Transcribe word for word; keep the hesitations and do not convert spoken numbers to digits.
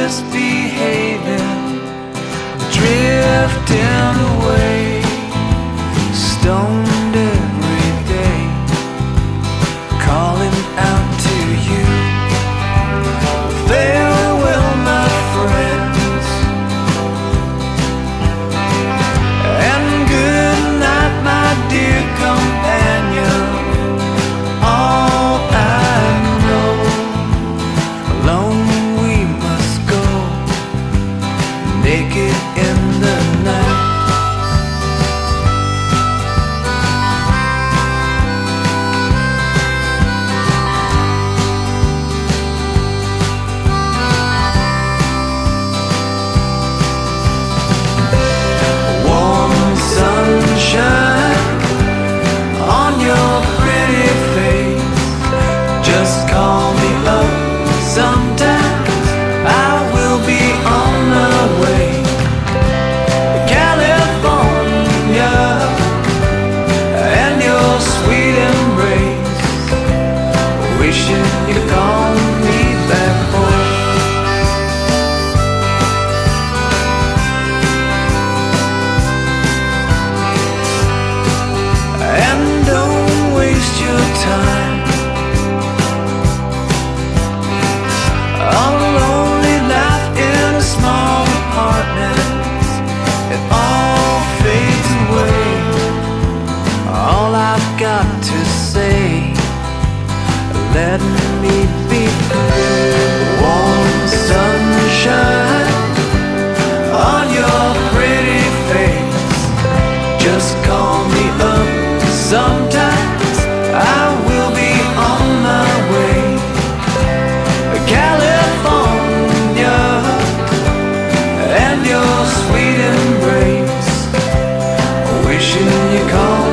misbehaving, drifting away, stoned every day, calling out to you. Farewell, my friends, and good night, my dear companion. All I know, alone we must go, naked in the night. Warm sunshine on your pretty face. Just call me up sometimes, I will be on my way. California and your sweet embrace, wishing you'd call me back home. And don't waste your time on a lonely life in a small apartment. It all fades away. All I've got to say, let me be free. Warm sunshine on your pretty face. Just call me up sometimes, I will be on my way. California and your sweet embrace, wishing you called